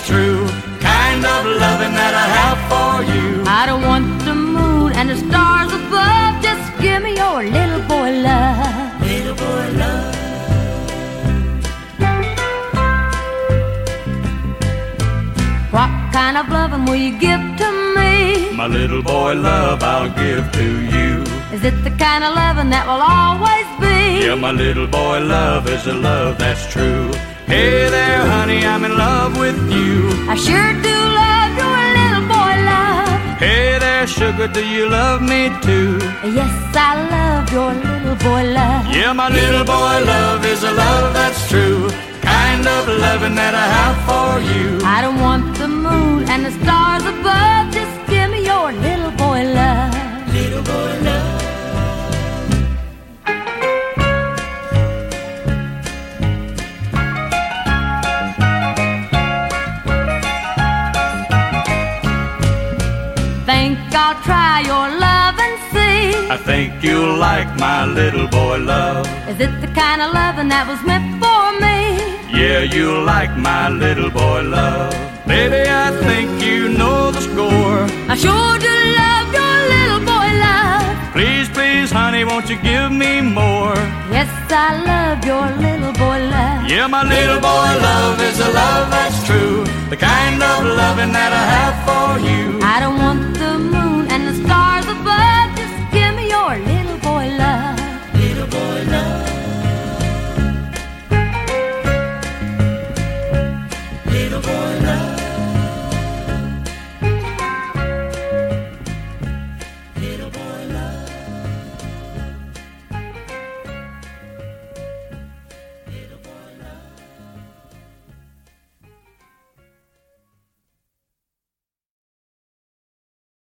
true, kind of loving that I have for you. I don't want the moon and the stars above, just give me your little boy love. Little boy love. What kind of loving will you give to me? My little boy love I'll give to you. Is it the kind of loving that will always be? Yeah, my little boy love is a love that's true. Hey there, honey, I'm in love with you. I sure do love your little boy love. Hey there, sugar, do you love me too? Yes, I love your little boy love. Yeah, my little boy love is a love that's true, kind of loving that I have for you. I don't want the moon and the stars above, just give me your little boy love. Little boy love. Think I'll try your love and see. I think you'll like my little boy love. Is it the kind of loving that was meant for me? Yeah, you'll like my little boy love. Baby, I think you know the score. I sure do love your little boy love. Please, please, honey, won't you give me more? Yes, I love your little boy love. Yeah, my little boy love is a love that's true, the kind of loving that I have for you. I don't want the